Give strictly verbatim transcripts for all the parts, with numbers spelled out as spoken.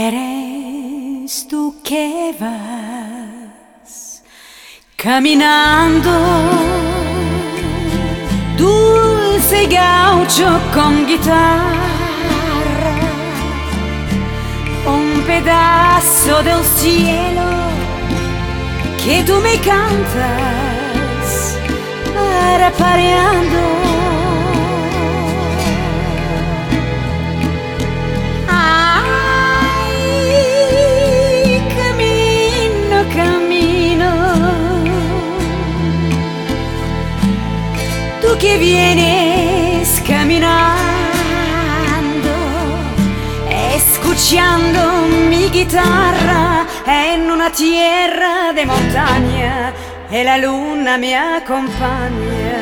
Eres tú que vas caminando, dulce gaucho con guitarra, un pedazo del cielo que tú me cantas parpadeando. Tú que vienes caminando, escuchando mi guitarra en una tierra de montaña, y la luna me acompaña.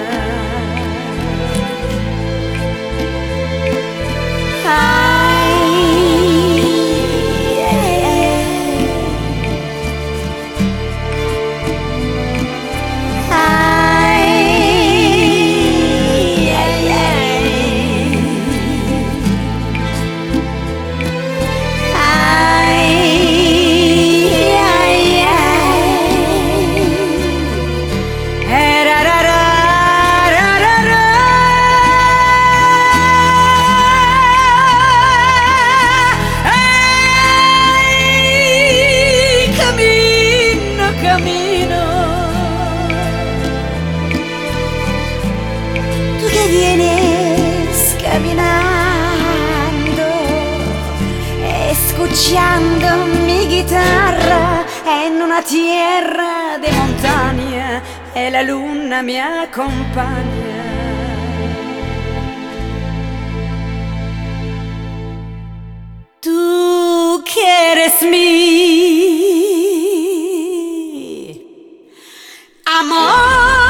Ay, vienes caminando, escuchando mi guitarra en una tierra de montaña, y la luna me acompaña. Tú que eres mi amor.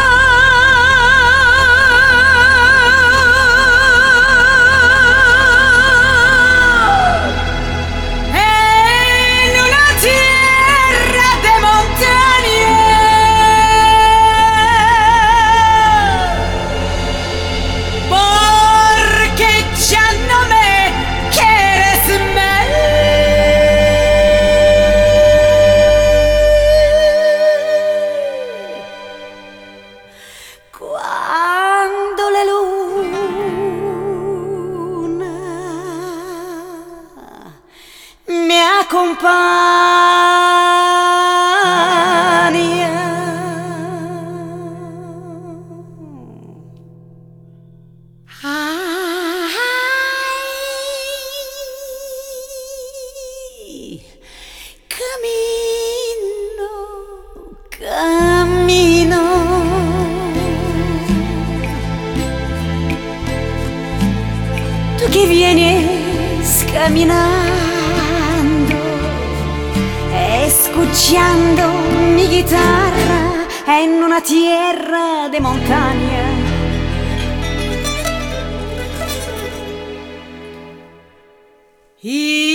Quando la luna mi accompagna, ai, cammino, cammino. Tú que vienes caminando, escuchando mi guitarra en una tierra de montaña, y